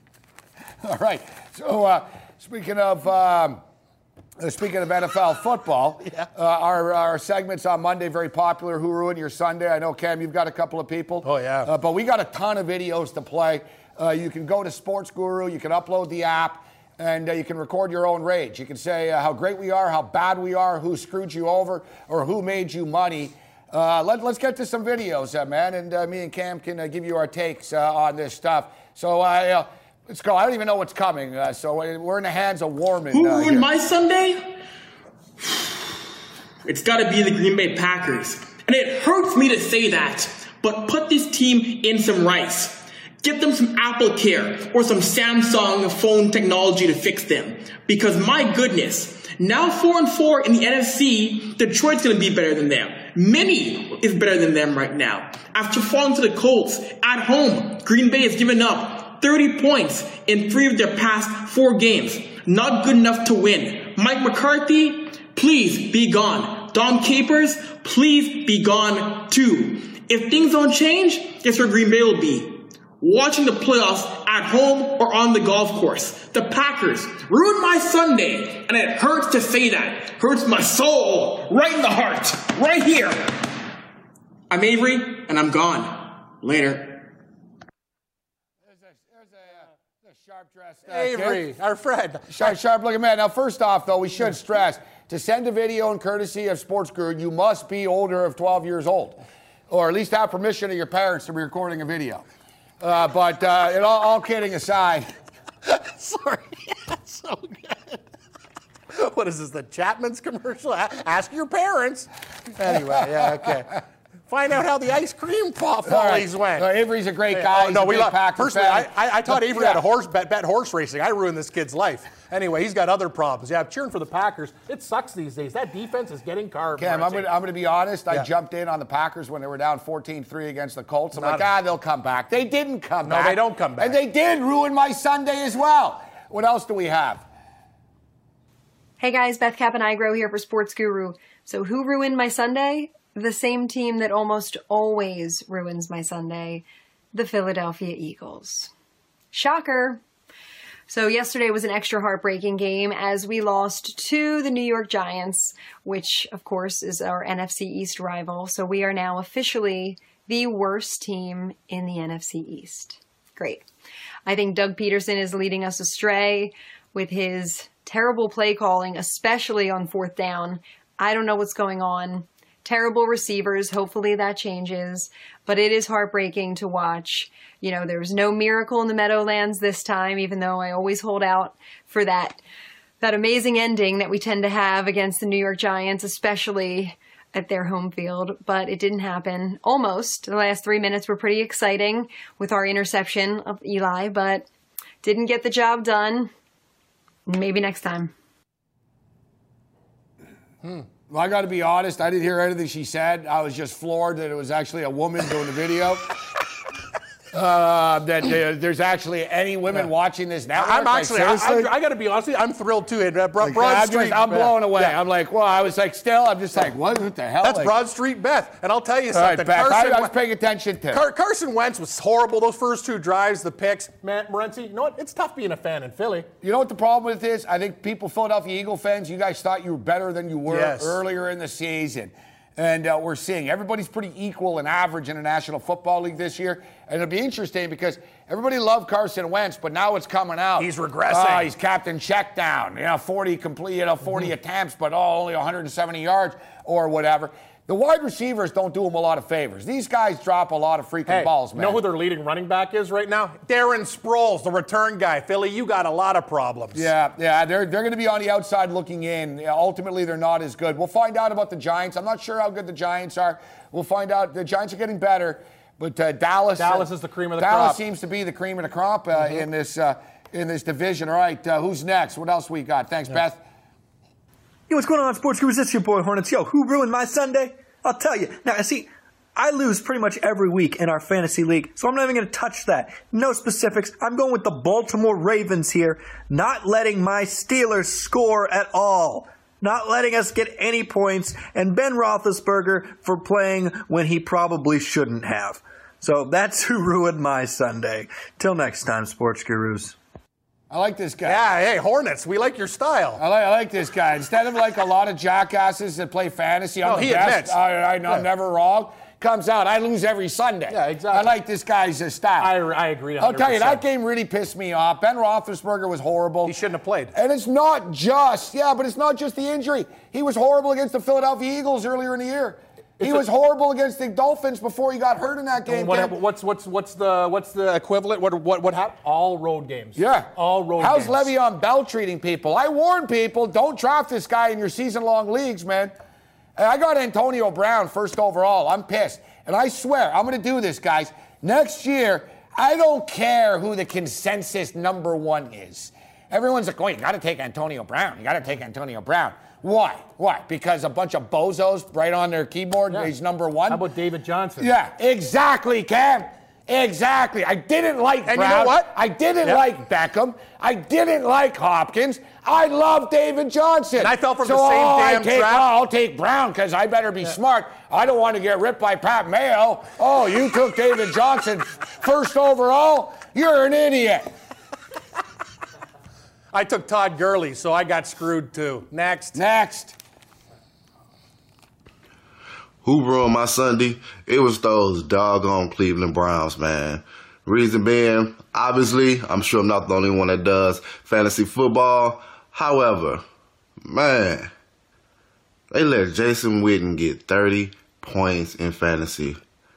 All right. So uh, speaking of um, uh, speaking of N F L football, yeah. uh, our our segments on Monday very popular. Who ruined your Sunday? I know, Cam, you've got a couple of people. Oh yeah. Uh, but we got a ton of videos to play. Uh, you can go to Sports Guru. You can upload the app. And uh, you can record your own rage. You can say uh, how great we are, how bad we are, who screwed you over, or who made you money. Uh, let, let's get to some videos, uh, man. And uh, me and Cam can uh, give you our takes uh, on this stuff. So uh, let's go. I don't even know what's coming. Uh, so we're in the hands of Warman. Who uh, ruined here. my Sunday? It's got to be the Green Bay Packers. And it hurts me to say that, but put this team in some rice. Get them some Apple Care or some Samsung phone technology to fix them. Because my goodness, now four and four in the N F C, Detroit's going to be better than them. Many is better than them right now. After falling to the Colts at home, Green Bay has given up thirty points in three of their past four games. Not good enough to win. Mike McCarthy, please be gone. Dom Capers, please be gone too. If things don't change, guess where Green Bay will be? Watching the playoffs at home or on the golf course. The Packers ruined my Sunday, and it hurts to say that. Hurts my soul, right in the heart, right here. I'm Avery, and I'm gone. Later. There's a, there's a, uh, a sharp-dressed uh, Avery, kid. our friend. Sharp, sharp-looking man. Now, first off, though, we should stress, to send a video in courtesy of Sports Guru, you must be older of twelve years old, or at least have permission of your parents to be recording a video. Uh, but uh, it all, all kidding aside. Sorry, that's so good. What is this, the Chapman's commercial? A- ask your parents. Anyway, yeah, okay. Find out how the ice cream fall- follies went. No, Avery's a great guy. Oh, He's no, a we big love. Packer Personally, I, fan. I, I taught Avery Yeah. how to horse bet, bet horse racing. I ruined this kid's life. Anyway, he's got other problems. Yeah, I'm cheering for the Packers. It sucks these days. That defense is getting carved. Cam, I'm going I'm to be honest. I Yeah. jumped in on the Packers when they were down fourteen three against the Colts. I'm Not like, a- ah, they'll come back. They didn't come No, back. they don't come back. And they did ruin my Sunday as well. What else do we have? Hey guys, Beth Caponigro here for Sports Guru. So who ruined my Sunday? The same team that almost always ruins my Sunday, the Philadelphia Eagles. Shocker. So yesterday was an extra heartbreaking game as we lost to the New York Giants, which of course is our N F C East rival. So we are now officially the worst team in the N F C East. Great. I think Doug Peterson is leading us astray with his terrible play calling, especially on fourth down. I don't know what's going on. Terrible receivers. Hopefully that changes. But it is heartbreaking to watch. You know, there was no miracle in the Meadowlands this time, even though I always hold out for that, that amazing ending that we tend to have against the New York Giants, especially at their home field. But it didn't happen. Almost. The last three minutes were pretty exciting with our interception of Eli, but didn't get the job done. Maybe next time. Hmm. Well, I got to be honest. I didn't hear anything she said. I was just floored that it was actually a woman doing the video. Uh, that uh, there's actually any women yeah. watching this network. I'm actually, like, I, I, I got to be honest with you, I'm thrilled too. Uh, Broad, like, Broad I'm, Street, just, I'm blown away. Yeah. I'm like, well, I was like, still, I'm just like, what, what the hell? That's like, Broad Street Beth. And I'll tell you all something. right, Beth, Carson, I, I was paying attention to. Car- Carson Wentz was horrible. Those first two drives, the picks. Matt Morency, you know what? It's tough being a fan in Philly. You know what the problem with this? I think people, Philadelphia Eagle fans, you guys thought you were better than you were yes. earlier in the season. And uh, we're seeing everybody's pretty equal and average in the National Football League this year. And it'll be interesting because everybody loved Carson Wentz, but now it's coming out. He's regressing. Oh, he's captain check down. You know, forty complete, you know, forty mm-hmm. attempts, but oh, only one hundred seventy yards or whatever. The wide receivers don't do him a lot of favors. These guys drop a lot of freaking hey, balls, man. You know who their leading running back is right now? Darren Sproles, the return guy. Philly, you got a lot of problems. Yeah, yeah, they're they're going to be on the outside looking in. Yeah, ultimately, they're not as good. We'll find out about the Giants. I'm not sure how good the Giants are. We'll find out. The Giants are getting better, but uh, Dallas. Dallas uh, is the cream of the Dallas crop. Dallas seems to be the cream of the crop uh, mm-hmm. in this uh, in this division. All right, uh, who's next? What else we got? Thanks, yeah. Beth. Yo, what's going on, Sports Gurus? It's your boy Hornets. Yo, who ruined my Sunday? I'll tell you. Now, see, I lose pretty much every week in our fantasy league, so I'm not even going to touch that. No specifics. I'm going with the Baltimore Ravens here, not letting my Steelers score at all. Not letting us get any points, and Ben Roethlisberger for playing when he probably shouldn't have. So that's who ruined my Sunday. Till next time, Sports Gurus. I like this guy. Yeah, hey, Hornets, we like your style. I like, I like this guy. Instead of like a lot of jackasses that play fantasy, I'm no, the he best. Admits. I, I, I'm yeah. never wrong. Comes out, I lose every Sunday. Yeah, exactly. I like this guy's uh, style. I, I agree one hundred percent. I'll tell you, that game really pissed me off. Ben Roethlisberger was horrible. He shouldn't have played. And it's not just, yeah, but it's not just the injury. He was horrible against the Philadelphia Eagles earlier in the year. He it's was a, horrible against the Dolphins before he got hurt in that game. What, what's what's what's the what's the equivalent? What what what happened? All road games. Yeah, all road. How's games. Le'Veon Bell treating people? I warn people: don't draft this guy in your season-long leagues, man. And I got Antonio Brown first overall. I'm pissed, and I swear I'm going to do this, guys. Next year, I don't care who the consensus number one is. Everyone's like, "Oh, you got to take Antonio Brown. You got to take Antonio Brown." Why? Why? Because a bunch of bozos right on their keyboard, Yeah. he's number one? How about David Johnson? Yeah, exactly, Cam. Exactly. I didn't like And Brown. you know what? I didn't Yep. like Beckham. I didn't like Hopkins. I love David Johnson. And I fell for so, the same oh, damn I take, trap. Oh, I'll take Brown because I better be smart. I don't want to get ripped by Pat Mayo. Oh, you took David Johnson first overall? You're an idiot. I took Todd Gurley, so I got screwed too. Next. Next. Who ruined my Sunday? It was those doggone Cleveland Browns, man. Reason being, obviously, I'm sure I'm not the only one that does fantasy football. However, man, they let Jason Witten get thirty points in fantasy.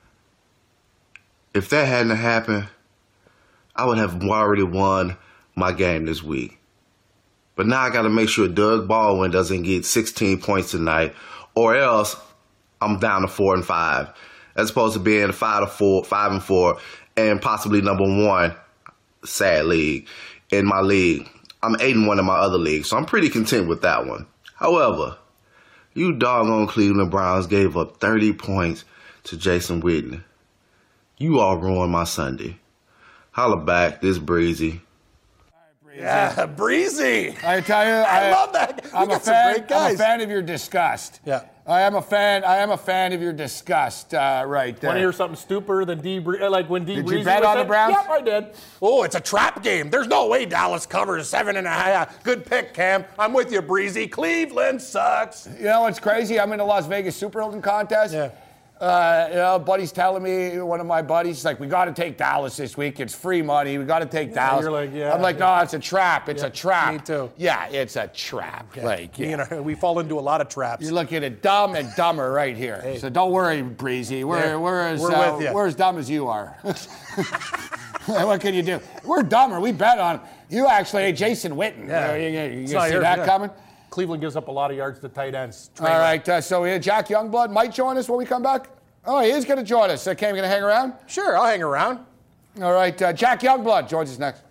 If that hadn't happened, I would have already won my game this week. But now I got to make sure Doug Baldwin doesn't get sixteen points tonight, or else I'm down to four and five, as opposed to being five to four, five and four, and possibly number one, sad league in my league. I'm eight and one in my other league, so I'm pretty content with that one. However, you doggone Cleveland Browns gave up thirty points to Jason Witten. You all ruined my Sunday. Holla back, this Breezy. Yeah, Breezy. I tell you, I, I love that. We I'm a got some fan. great guys. I'm a fan of your disgust. Yeah. I am a fan. I am a fan of your disgust. Uh, right there. Want to hear something stupider than D? Bre- like when D. Did you Breezy bet was on the in? Browns? Yep, I did. Oh, it's a trap game. There's no way Dallas covers seven and a half. Good pick, Cam. I'm with you, Breezy. Cleveland sucks. You know what's crazy? I'm in the Las Vegas Super Hilton contest. Yeah. Uh, you know, buddy's telling me, one of my buddies, he's like, we got to take Dallas this week. It's free money. We got to take Dallas. you're like, yeah. I'm like, no, it's a trap. It's Yeah, a trap. me too. Yeah, it's a trap. Like, Me yeah. and our- we fall into a lot of traps. You're looking at dumb and dumber right here. So don't worry, Breezy. We're, Yeah, we're, as, we're uh, with ya. we're as dumb as you are. What can you do? We're dumber. We bet on you actually, hey, Jason Witten. Yeah. You, you, you, you It's see not yours, that yeah. coming? Cleveland gives up a lot of yards to tight ends. All right, uh, so uh, Jack Youngblood might join us when we come back. Oh, he is going to join us. Uh, Cam, you going to hang around? Sure, I'll hang around. All right, uh, Jack Youngblood joins us next.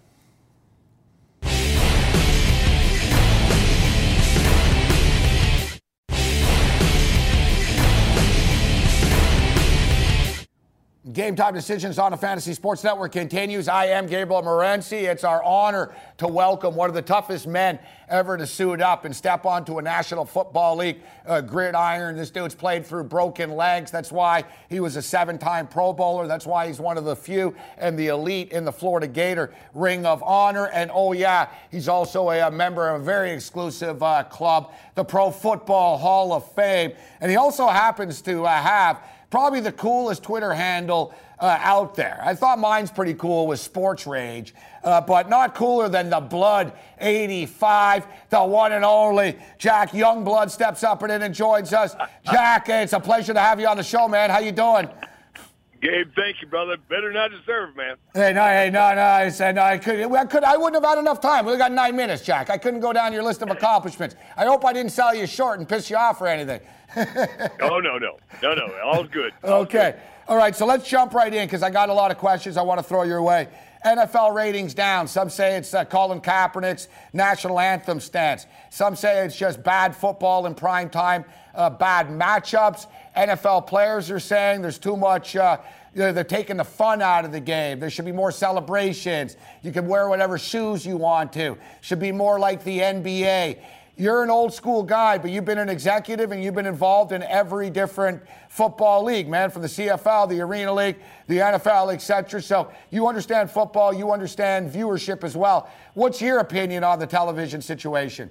Game Time Decisions on the Fantasy Sports Network continues. I am Gabriel Morency. It's our honor to welcome one of the toughest men ever to suit up and step onto a National Football League uh, gridiron. This dude's played through broken legs. That's why he was a seven-time Pro Bowler. That's why he's one of the few and the elite in the Florida Gator Ring of Honor. And oh yeah, he's also a, a member of a very exclusive uh, club, the Pro Football Hall of Fame. And he also happens to uh, have probably the coolest Twitter handle uh, out there. I thought mine's pretty cool with Sports Rage, uh, but not cooler than the Blood eighty-five, the one and only Jack Youngblood steps up and in and joins us. Jack, it's a pleasure to have you on the show, man. How you doing? Gabe, thank you, brother. Better not deserve, man. Hey, no, hey, no, no. I said no. I could, I could, I wouldn't have had enough time. We got nine minutes, Jack. I couldn't go down your list of accomplishments. I hope I didn't sell you short and piss you off or anything. Oh, no, no. No, no. All's good. All's Okay. good. All right, so let's jump right in because I got a lot of questions I want to throw your way. N F L ratings down. Some say it's uh, Colin Kaepernick's national anthem stance. Some say it's just bad football in prime time, uh, bad matchups. N F L players are saying there's too much, uh, you know, they're taking the fun out of the game. There should be more celebrations. You can wear whatever shoes you want to. Should be more like the N B A. You're an old school guy, but you've been an executive and you've been involved in every different football league, man, from the C F L, the Arena League, the N F L, et cetera. So you understand football, you understand viewership as well. What's your opinion on the television situation?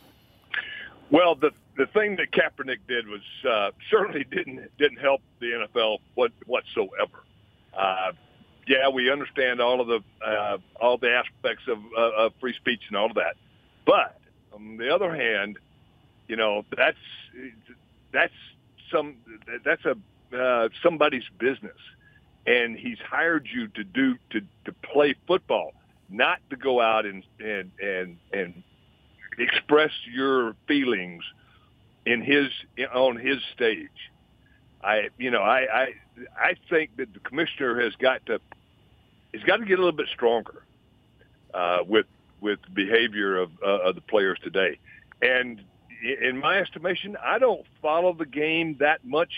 Well, the the thing that Kaepernick did was uh, certainly didn't didn't help the N F L what, whatsoever. Uh, yeah, we understand all of the uh, all the aspects of, uh, of free speech and all of that, but on the other hand, you know, that's that's some that's a uh, somebody's business, and he's hired you to do to, to play football, not to go out and and and and express your feelings in his on his stage. I you know I I I think that the commissioner has got to he's got to get a little bit stronger uh, with. with the behavior of, uh, of the players today. And, in my estimation, I don't follow the game that much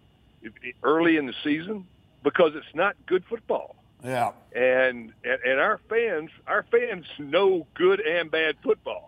early in the season because it's not good football. Yeah. And, and and our fans, our fans know good and bad football.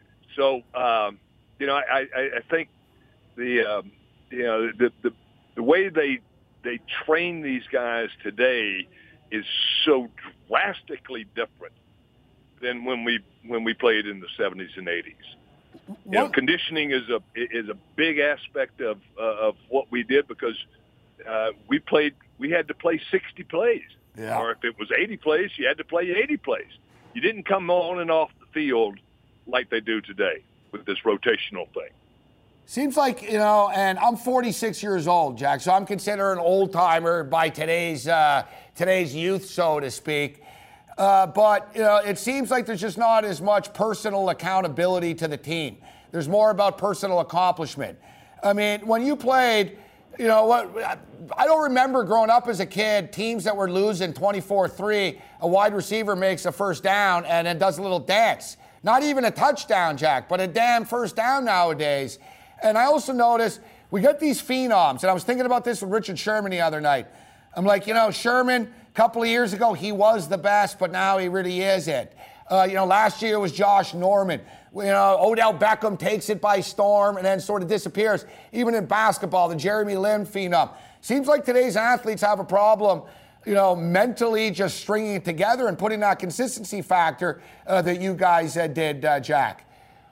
So, um, you know, I, I, I think the, um, you know, the, the, the way they, they train these guys today is so drastically different than when we, when we played in the seventies and eighties. You know, conditioning is a is a big aspect of uh, of what we did because uh, we played. We had to play sixty plays, yeah. or if it was eighty plays, you had to play eighty plays. You didn't come on and off the field like they do today with this rotational thing. Seems like, you know, and I'm forty-six years old, Jack, so I'm considered an old timer by today's uh, today's youth, so to speak. Uh, but, you know, it seems like there's just not as much personal accountability to the team. There's more about personal accomplishment. I mean, when you played, you know, what I don't remember growing up as a kid, teams that were losing twenty-four three, a wide receiver makes a first down and then does a little dance. Not even a touchdown, Jack, but a damn first down nowadays. And I also noticed we got these phenoms, and I was thinking about this with Richard Sherman the other night. I'm like, you know, Sherman, a couple of years ago, he was the best, but now he really isn't. Uh, you know, last year was Josh Norman. You know, Odell Beckham takes it by storm and then sort of disappears. Even in basketball, the Jeremy Lin phenom. Seems like today's athletes have a problem, you know, mentally just stringing it together and putting that consistency factor uh, that you guys uh, did, uh, Jack.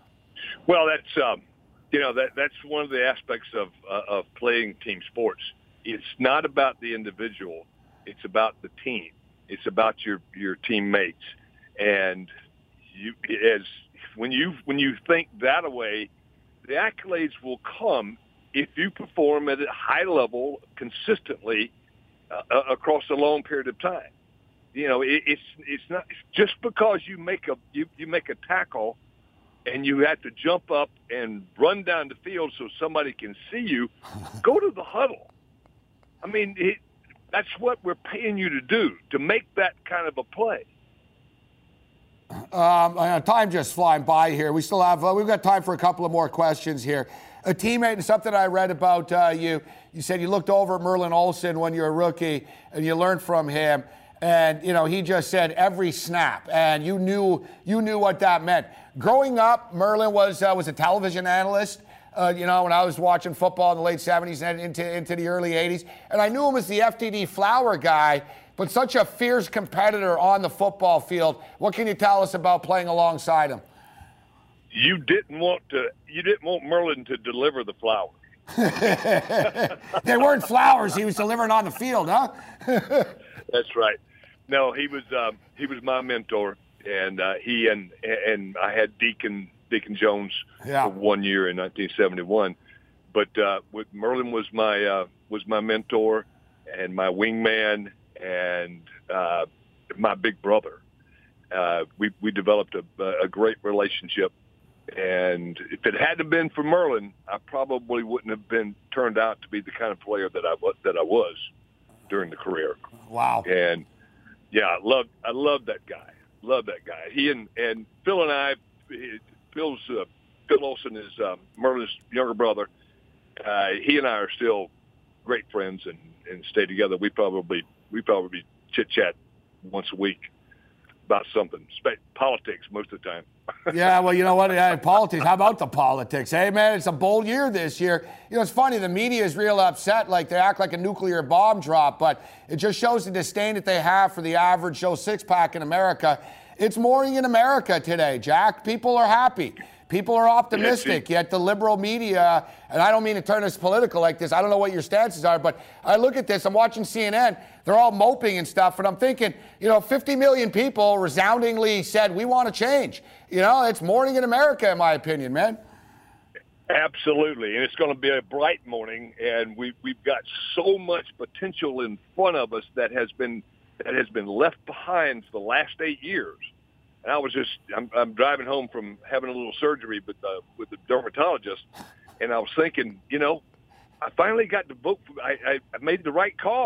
Well, that's, um, you know, that that's one of the aspects of uh, of playing team sports. It's not about the individual. It's about the team. It's about your, your teammates. And you, as when you when you think that away, the accolades will come if you perform at a high level consistently uh, across a long period of time. You know, it, it's it's not just because you make a you, you make a tackle and you have to jump up and run down the field so somebody can see you. Go to the huddle. I mean, it, that's what we're paying you to do, to make that kind of a play. Um, uh, time just flying by here. We still have, uh, we've got time for a couple of more questions here. A teammate and something I read about uh, you, you said you looked over at Merlin Olsen when you were a rookie and you learned from him. And, you know, he just said every snap, and you knew you knew what that meant. Growing up, Merlin was uh, was a television analyst. Uh, you know, when I was watching football in the late seventies and into, into the early eighties. And I knew him as the F T D Flower guy, but such a fierce competitor on the football field. What can you tell us about playing alongside him? You didn't want to, you didn't want Merlin to deliver the flowers. They weren't flowers. He was delivering on the field, huh? That's right. No, he was, um, he was my mentor, and uh, he and, and I had Deacon, Deacon Jones yeah. for one year in nineteen seventy-one. But uh, with Merlin was my uh, was my mentor and my wingman and uh, my big brother. Uh, we we developed a, a great relationship, and if it hadn't been for Merlin, I probably wouldn't have been turned out to be the kind of player that I was that I was during the career. Wow. And yeah, I love I love that guy. Love that guy. He and and Phil and I. Phil's uh, Phil Olsen is um, Merlin's younger brother. Uh, he and I are still great friends and, and stay together. We probably we probably chit chat once a week about something, politics most of the time. Yeah, well, you know what? Yeah, politics. How about the politics? Hey, man, it's a bold year this year. You know, it's funny. The media is real upset. Like, they act like a nuclear bomb drop, but it just shows the disdain that they have for the average Joe six-pack in America. It's morning in America today, Jack. People are happy. People are optimistic, yet the liberal media, and I don't mean to turn this political like this, I don't know what your stances are, but I look at this, I'm watching C N N, they're all moping and stuff, and I'm thinking, you know, fifty million people resoundingly said, we want to change. You know, it's morning in America, in my opinion, man. Absolutely, and it's going to be a bright morning, and we, we've got so much potential in front of us that has been that has been left behind for the last eight years. And I was just, I'm, I'm driving home from having a little surgery with the, with the dermatologist, and I was thinking, you know, I finally got to vote for, I, I, I made the right call.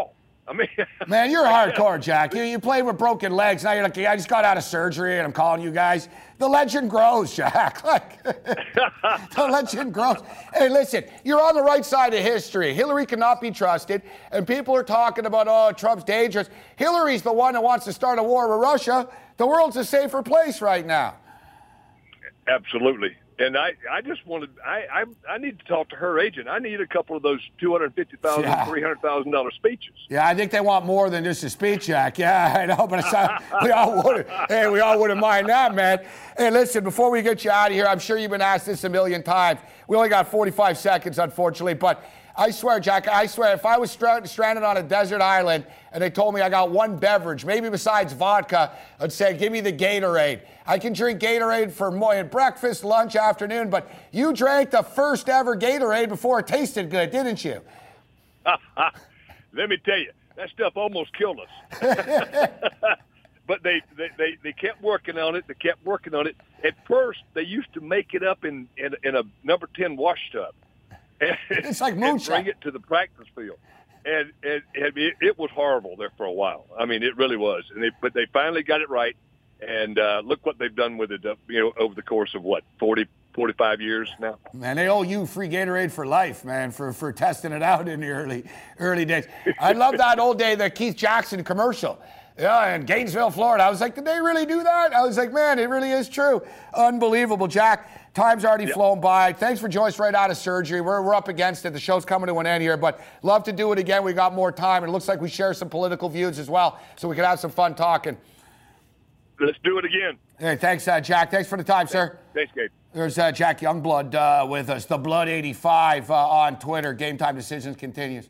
I mean, man, you're hardcore, Jack. You you played with broken legs. Now you're like, I just got out of surgery, and I'm calling you guys. The legend grows, Jack. Like, the legend grows. Hey, listen, you're on the right side of history. Hillary cannot be trusted, and people are talking about, oh, Trump's dangerous. Hillary's the one that wants to start a war with Russia. The world's a safer place right now. Absolutely. And I, I just wanted, I, I I need to talk to her agent. I need a couple of those two hundred fifty thousand dollars, yeah. three hundred thousand dollars speeches. Yeah, I think they want more than just a speech, Jack. Yeah, I know, but it's not, we all wouldn't, hey, we all wouldn't mind that, man. Hey, listen, before we get you out of here, I'm sure you've been asked this a million times. We only got forty-five seconds, unfortunately, but I swear, Jack, I swear, if I was stra- stranded on a desert island and they told me I got one beverage, maybe besides vodka, I'd say, give me the Gatorade. I can drink Gatorade for more, breakfast, lunch, afternoon, but you drank the first ever Gatorade before it tasted good, didn't you? Let me tell you, that stuff almost killed us. But they, they, they, they kept working on it. They kept working on it. At first, they used to make it up in, in, in a number ten wash tub. It's like moonshine. And bring it to the practice field. And, and, and it, it was horrible there for a while. I mean, it really was. And they, but they finally got it right. And uh, look what they've done with it, uh, you know, over the course of, what, forty, forty-five years now? Man, they owe you free Gatorade for life, man, for, for testing it out in the early early days. I love that old day, the Keith Jackson commercial. Yeah, in Gainesville, Florida. I was like, did they really do that? I was like, man, it really is true. Unbelievable, Jack. Time's already yep. flown by. Thanks for joining us right out of surgery. We're, we're up against it. The show's coming to an end here, but love to do it again. We got more time, and it looks like we share some political views as well, so we can have some fun talking. Let's do it again. Hey, thanks, uh, Jack. Thanks for the time, sir. Thanks, Gabe. There's uh, Jack Youngblood uh, with us, the Blood eighty-five uh, on Twitter. Game Time Decisions continues.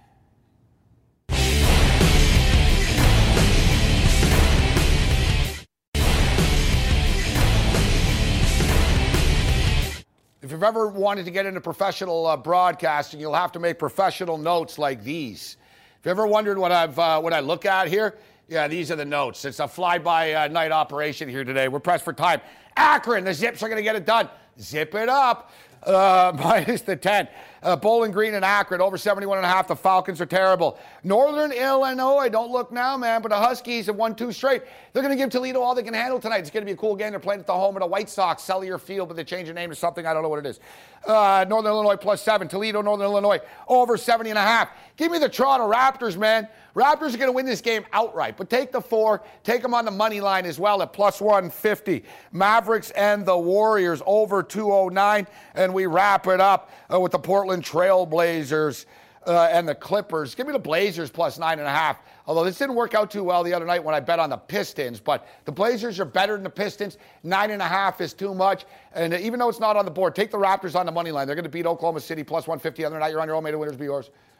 If you've ever wanted to get into professional uh, broadcasting, you'll have to make professional notes like these. If you ever wondered what I've uh, what I look at here, yeah, these are the notes. It's a fly-by-night uh, operation here today. We're pressed for time. Akron, the Zips are going to get it done. Zip it up. Uh, minus the ten. Uh, Bowling Green and Akron, over seventy-one and a half. The Falcons are terrible. Northern Illinois, don't look now, man, but the Huskies have won two straight. They're going to give Toledo all they can handle tonight. It's going to be a cool game. They're playing at the home of the White Sox, Cellular Field, but they changed the name to something. I don't know what it is. Uh, Northern Illinois plus seven. Toledo, Northern Illinois, over seventy and a half. Give me the Toronto Raptors, man. Raptors are going to win this game outright, but take the four. Take them on the money line as well at plus one fifty. Mavericks and the Warriors over two oh nine. And we wrap it up uh, with the Portland Trail Blazers uh, and the Clippers. Give me the Blazers plus nine and a half. Although this didn't work out too well the other night when I bet on the Pistons, but the Blazers are better than the Pistons. Nine and a half is too much. And even though it's not on the board, take the Raptors on the money line. They're going to beat Oklahoma City plus one fifty the other night. You're on your own. May the winners be yours.